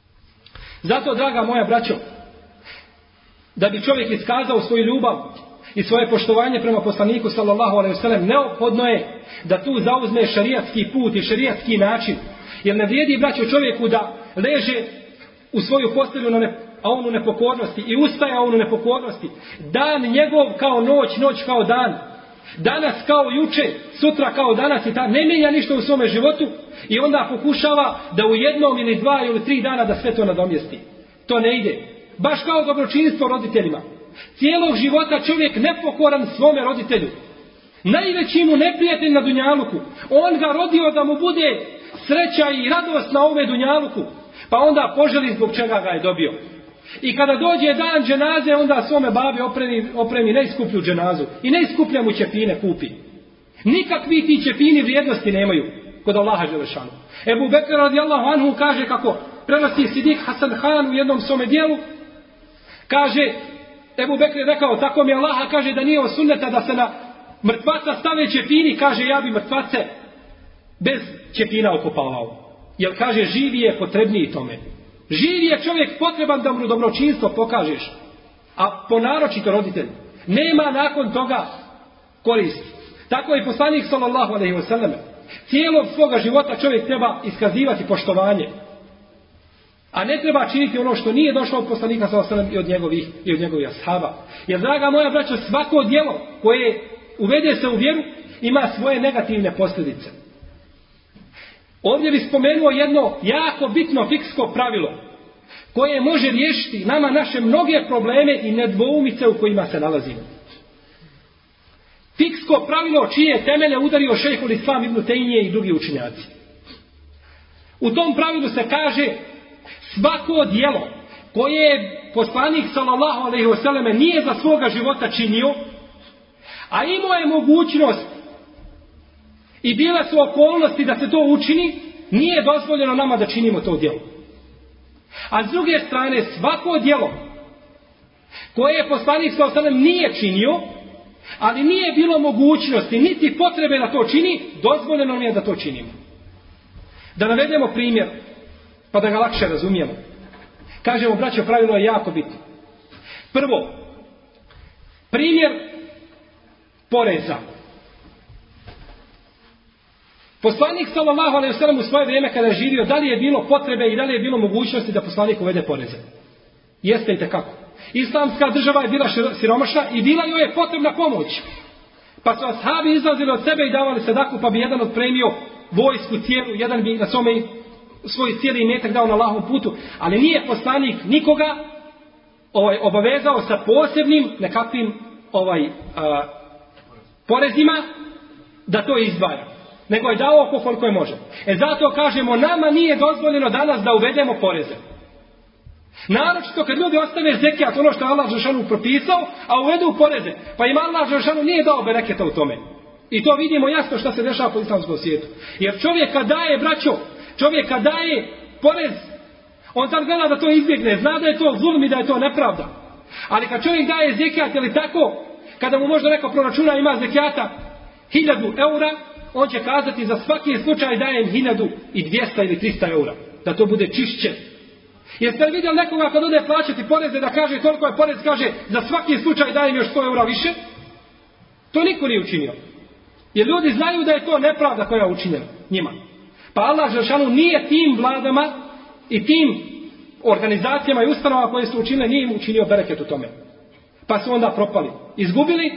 Zato, draga moja braćo, da bi čovjek iskazao svoju ljubav i svoje poštovanje prema poslaniku sallallahu alejhi ve sellem, neophodno je da tu zauzme šerijatski put i šerijatski način. Jer ne vrijedi, braćo, čovjeku da leže u svoju postelju na ne, a on u nepokornosti i ustaje on u nepokornosti. Dan njegov kao noć, noć kao dan. Danas kao juče, sutra kao danas i ta ne mijenja ništa u svome životu i onda pokušava da u jednom ili dva ili tri dana da sve to nadomjesti. To ne ide. Baš kao dobročinstvo roditeljima. Cijelog života čovjek nepokoran svome roditelju. Najveći mu neprijatelj na dunjaluku. On ga rodio da mu bude sreća i radost na ove dunjaluku. Pa onda poželi zbog čega ga je dobio. I kada dođe dan dženaze, onda svome babi opremi, opremi najskuplju dženazu. I najskuplja mu ćepine kupi. Nikakvi ti ćepini vrijednosti nemaju kod Allaha dželešanu. Ebu Bekr radijallahu anhu kaže, kako prenosi Sidik Hasan Han u jednom svome dijelu, kaže, Ebu Bekr je rekao, tako mi Allaha, kaže da nije od sunneta da se na mrtvaca stave ćepini, kaže ja bi mrtvace bez ćepina okopavao. Jer kaže, živi je potrebniji tome. Živi je čovjek potreban da mu dobročinstvo pokažeš. A ponaročito roditelj. Nema nakon toga koristi. Tako i poslanik sallallahu alejhi ve sellem. Cijelog svoga života čovjek treba iskazivati poštovanje. A ne treba činiti ono što nije došlo od poslanika sallallahu alejhi ve sellem i od njegovih i od njegovih ashaba. Jer, draga moja braćo, svako djelo koje uvede se u vjeru ima svoje negativne posljedice. Ovdje bi spomenuo jedno jako bitno fiksko pravilo koje može riješiti nama naše mnoge probleme i nedvoumice u kojima se nalazimo. Fiksko pravilo čije temelje udario šejhul Islam ibn Tejmije i drugi učenjaci. U tom pravilu se kaže, svako djelo koje poslanik sallallahu alejhi ve selleme nije za svoga života činio, a imao je mogućnost i bile su okolnosti da se to učini, nije dozvoljeno nama da činimo to djelo. A s druge strane, svako djelo koje je poslanik sallallahu alejhi ve sellem nije činio, ali nije bilo mogućnosti niti potrebe da to čini, dozvoljeno mi je da to činimo. Da navedemo primjer, pa da ga lakše razumijemo. Kažemo, braćo, pravilo je jako bitno. Prvo, primjer poreza. Poslanik sallallahu alejhi ve sellem u svoje vrijeme kada je živio, da li je bilo potrebe i da li je bilo mogućnosti da poslanik uvede poreze? Jeste i tekako. Islamska država je bila siromašna i bila joj je potrebna pomoć. Pa su ashabi izlazili od sebe i davali sadaku, pa bi jedan odpremio vojsku cijelu, jedan bi na svome svoj cijeli imetak dao na Allahovom putu, ali nije poslanik nikoga ovaj, obavezao sa posebnim nekakvim ovaj, a, porezima da to izdvaja. Nego je dao oko koliko je može. E zato kažemo, nama nije dozvoljeno danas da uvedemo poreze. Naročito kad ljudi ostave zekijat, ono što je Allah dželešanu propisao, a uvedu poreze. Pa im Allah dželešanu nije dao bereketa u tome. I to vidimo jasno što se dešava po islamskom svijetu. Jer čovjeka daje, braćo, čovjeka daje porez, on tad gleda da to izbjegne, zna da je to zulm i da je to nepravda. Ali kad čovjek daje zekijat ili tako, kada mu možda neko proračuna ima zekijata hiljadu eura, on će kazati za svaki slučaj dajem hiljadu i dvjesto ili trista eura. Da to bude čišće. Jeste li vidjeli nekoga kad ode plaćati poreze da kaže toliko je porez, kaže za svaki slučaj dajem još sto eura više? To niko nije učinio. Jer ljudi znaju da je to nepravda koja je učinjena njima. Pa Allah dželešanu nije tim vladama i tim organizacijama i ustanovama koje su učinile, nije im učinio bereket u tome. Pa su onda propali. Izgubili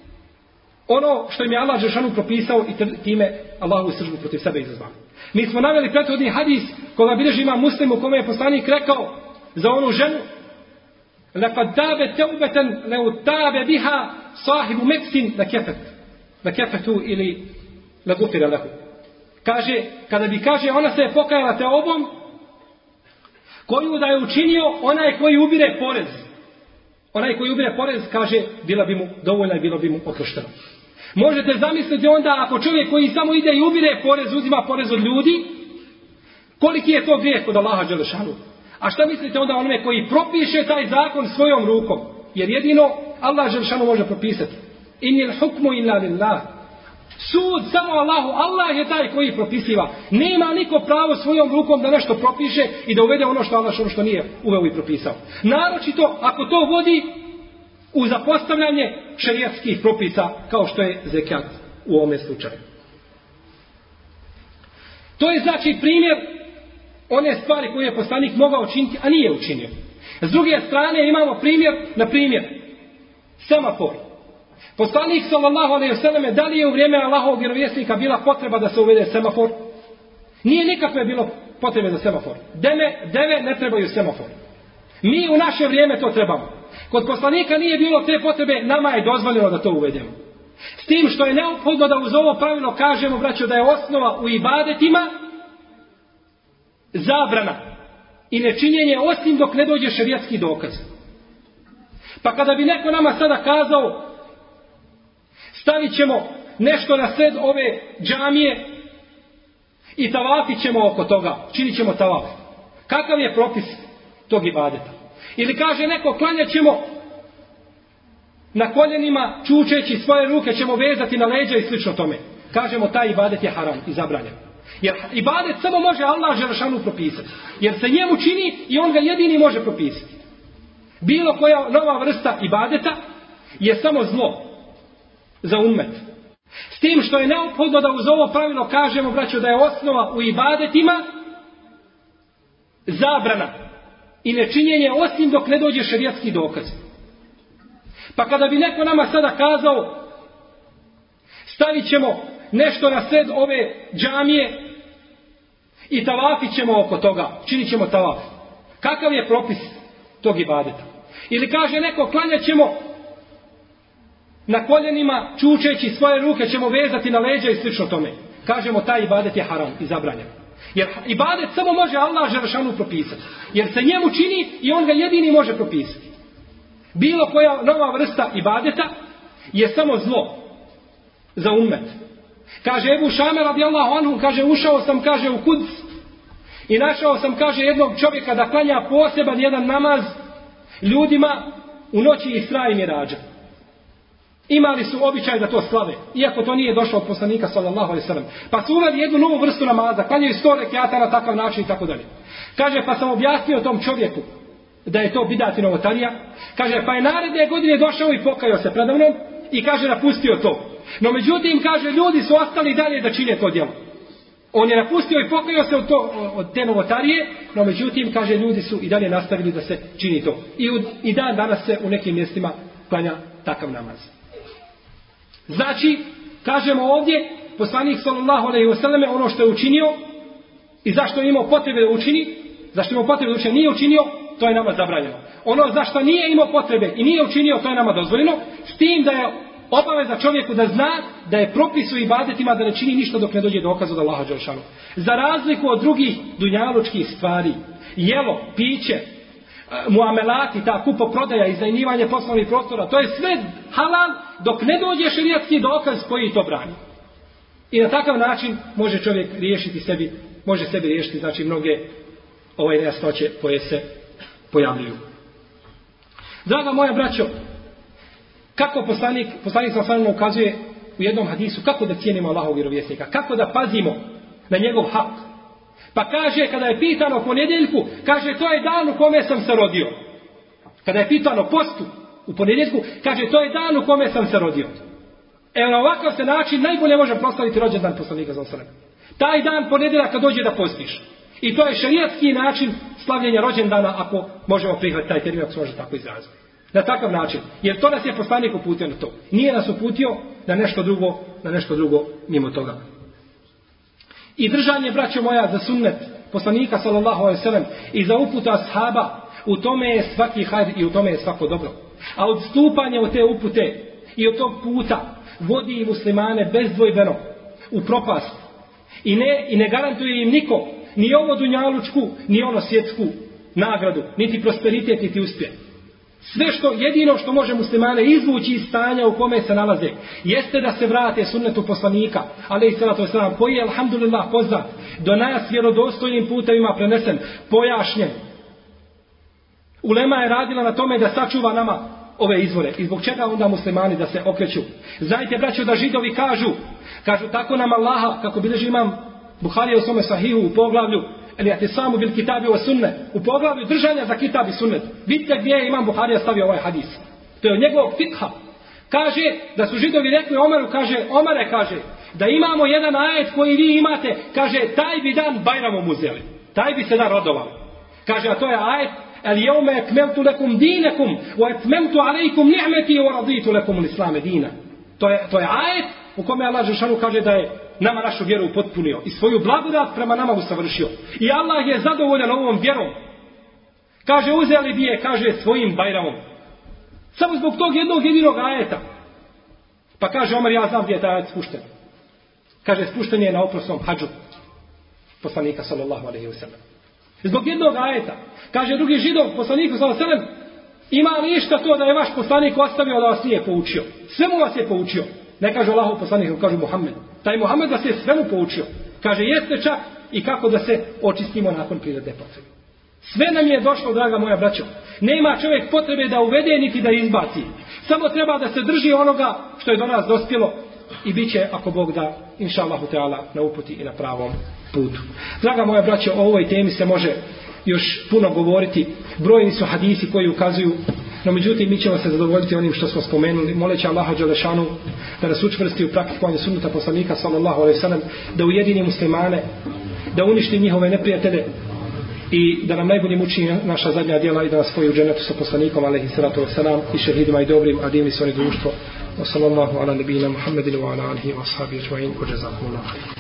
ono što im je Allah dželešanu propisao i time Allahovu sržbu protiv sebe izazvali. Mi smo naveli prethodni hadis koga bilježi Imam Muslim u kome je poslanik rekao za onu ženu: "Laqad tabe tawbatan law tabe biha sahibu meksin lakafat." Lakafatu ili lagufira lahu. Kaže, kada bi kaže ona se je pokajala te obom koju da je učinio onaj koji ubire porez. Onaj koji ubire porez, kaže, bila bi mu dovoljna i bilo bi mu oprošteno. Možete zamisliti onda ako čovjek koji samo ide i ubire porez, uzima porez od ljudi, koliki je to grijeh kod Allaha dželešanu. A šta mislite onda onome koji propiše taj zakon svojom rukom? Jer jedino Allah dželešanu može propisati. Inil hukmu illa lillah. Sud samo Allahu, Allah je taj koji propisiva. Nema niko pravo svojom rukom da nešto propiše i da uvede ono što Allah što nije uveo i propisao. Naročito ako to vodi u zapostavljanje šerijatskih propisa kao što je zekat u ovome slučaju. To je znači primjer one stvari koje je poslanik mogao učiniti, a nije učinio. S druge strane imamo primjer, na primjer, semafor. Poslanik sallallahu alejhi ve selleme, da li je u vrijeme Allahovog vjerovjesnika bila potreba da se uvede semafor? Nije nikakve bilo potrebe za semafor. Deme, deve ne trebaju semafor. Mi u naše vrijeme to trebamo. Kod poslanika nije bilo te potrebe, nama je dozvoljeno da to uvedemo. S tim što je neophodno da uz ovo pravilo kažemo, braćo, da je osnova u ibadetima zabrana i nečinjenje osim dok ne dođe šerijatski dokaz. Pa kada bi neko nama sada kazao stavit ćemo nešto na sred ove džamije i tavafit ćemo oko toga, činit ćemo tavaf. Kakav je propis tog ibadeta? Ili kaže neko, klanjat ćemo na koljenima, čučeći svoje ruke ćemo vezati na leđa i slično tome. Kažemo, taj ibadet je haram i zabranjen. Jer ibadet samo može Allah dželešanu propisati. Jer se njemu čini i on ga jedini može propisati. Bilo koja nova vrsta ibadeta je samo zlo za ummet. S tim što je neophodno da uz ovo pravilo kažemo, braćo, da je osnova u ibadetima zabrana i nečinjenje osim dok ne dođe šerijatski dokaz. Pa kada bi neko nama sada kazao stavit ćemo nešto na sred ove džamije i tavafit ćemo oko toga, činit ćemo tavaf. Kakav je propis tog ibadeta? Ili kaže neko, klanjat ćemo na koljenima, čučeći svoje ruke ćemo vezati na leđa i slično tome. Kažemo, taj ibadet je haram i zabranjen. Jer ibadet samo može Allah dželešanu propisati. Jer se njemu čini i on ga jedini može propisati. Bilo koja nova vrsta ibadeta je samo zlo za ummet. Kaže Ebu Šame radijallahu anhu, kaže, ušao sam, kaže, u Kuds i našao sam, kaže, jednog čovjeka da klanja poseban jedan namaz ljudima u noći Isra i Mirađa. Imali su običaj da to slave, iako to nije došlo od poslanika sallallahu alejhi ve sellem. Pa su uveli jednu novu vrstu namaza, klanjaju sto rekjata na takav način i tako dalje. Kaže, pa sam objasnio tom čovjeku da je to bidat i novotarija. Kaže, pa je naredne godine došao i pokajao se preda mnom i kaže, napustio to. No međutim, kaže, ljudi su ostali dalje da čine to djelo. On je napustio i pokajao se od, to, od te novotarije, no međutim, kaže, ljudi su i dalje nastavili da se čini to. I, u, i dan danas se u nekim mjestima klanja takav namaz. Znači, kažemo ovdje, poslanik sallallahu alejhi ve selleme ono što je učinio i zašto je imao potrebe da učini, zašto je imao potrebe da učini, nije učinio, to je nama zabranjeno. Ono zašto nije imao potrebe i nije učinio, to je nama dozvoljeno, s tim da je obaveza čovjeku da zna da je propis u ibadetima da ne čini ništa dok ne dođe dokaz od Allaha dželešanu. Za razliku od drugih dunjalučkih stvari, jelo, piće, muamelati, ta kupoprodaja, iznajmljivanje poslovnih prostora, to je sve halal dok ne dođe šerijatski dokaz koji to brani. I na takav način može čovjek riješiti sebi, može sebi riješiti, znači, mnoge ovaj nejasnoće koje se pojavljuju. Draga moja braćo, kako poslanik, poslanik sa osnovno ukazuje u jednom hadisu, kako da cijenimo Allahovog vjerovjesnika, kako da pazimo na njegov hak. Pa kaže, kada je pitano o ponedjeljku, kaže, to je dan u kome sam se rodio. Kada je pitano postu u ponedjeljku, kaže, to je dan u kome sam se rodio. Evo, na ovakav se način najbolje može proslaviti rođendan poslanika za osnovno. Taj dan ponedjeljaka dođe da postiš. I to je šerijatski način slavljenja rođendana, ako možemo prihvatiti taj termin, ako se može tako izraziti. Na takav način. Jer to nas je poslanik uputio na to. Nije nas uputio na nešto drugo, na nešto drugo mimo toga. I držanje, braćo moja, za sunnet poslanika sallallahu alejhi ve sellem i za uputu ashaba, u tome je svaki hajr i u tome je svako dobro. A odstupanje od te upute i od tog puta vodi muslimane bezdvojbeno u propast. I ne, i ne garantuje im niko ni ovo dunjalučku, ni ono svjetsku nagradu, niti prosperitet, niti uspjeh. Sve što, jedino što može muslimane izvući iz stanja u kome se nalaze, jeste da se vrate sunnetu poslanika, alejhi salatu vesselam, koji je, alhamdulillah, poznat, do nas vjerodostojnim putevima prenesen, pojašnjen. Ulema je radila na tome da sačuva nama ove izvore. I zbog čega onda muslimani da se okreću? Znajte, braćo, da židovi kažu, kažu tako nam Allaha, kako bilježi imam Buharija u svome sahihu u poglavlju ili ati samu bil kitabi o sunne, u poglavlju držanja za kitab i sunnet. Vidite gdje je imam Buharija stavio ovaj hadis. To je od njegovog fikha. Kaže da su Židovi rekli Omeru, kaže, Omere, kaže, da imamo jedan ajet koji vi imate, kaže, taj bi dan Bajramom uzeli. Taj bi se dan rodovao. Kaže, a to je ajet, el jeume ekmeltu lekum dinekum, o etmemtu alejkum ni'meti, o raditu lekum l'islame dina. To je, to je ajet u kome Allah Žešanu kaže da je nama našu vjeru upotpunio i svoju blagodat prema nama usavršio. I Allah je zadovoljan ovom vjerom. Kaže, uzeli bi je, kaže, svojim Bajramom. Samo zbog tog jednog jedinog ajeta. Pa kaže Omer, ja znam gdje je taj ajet spušten. Kaže, spušten je na oprosnom hadžu poslanika sallallahu alejhi ve sellem. Zbog jednog ajeta. Kaže drugi Židov poslaniku sallallahu alejhi ve sellem, ima li išta to da je vaš poslanik ostavio da vas nije poučio? Svemu vas je poučio. Ne kaže Allahov poslanik, kaže Muhammed. Taj Muhammed vas je svemu poučio. Kaže, jeste čak i kako da se očistimo nakon prirodne potrebe. Sve nam je došlo, draga moja braćo. Nema čovjek potrebe da uvede niti da izbaci. Samo treba da se drži onoga što je do nas dospjelo i bit će, ako Bog da, inša Allahu Teala, na uputi i na pravom putu. Draga moja braćo, o ovoj temi se može još puno govoriti. Brojni su hadisi koji ukazuju, no međutim mi ćemo se zadovoljiti onim što smo spomenuli, moleći Allaha Đelešanu da nas učvrsti u praktikovanju sunneta poslanika sallallahu alejhi ve sellem, da ujedini muslimane, da uništi njihove neprijatelje i da nam najbolje učini naša zadnja djela i da nas spoji u džennetu sa poslanikom alejhi salatu vesselam i šehidima i dobrim, a divni su oni društvo. Wa sallallahu ala nabijina Muhammedin wa ala alihi wa ashabihi ajma'in. Wa jazakumullahu khairan.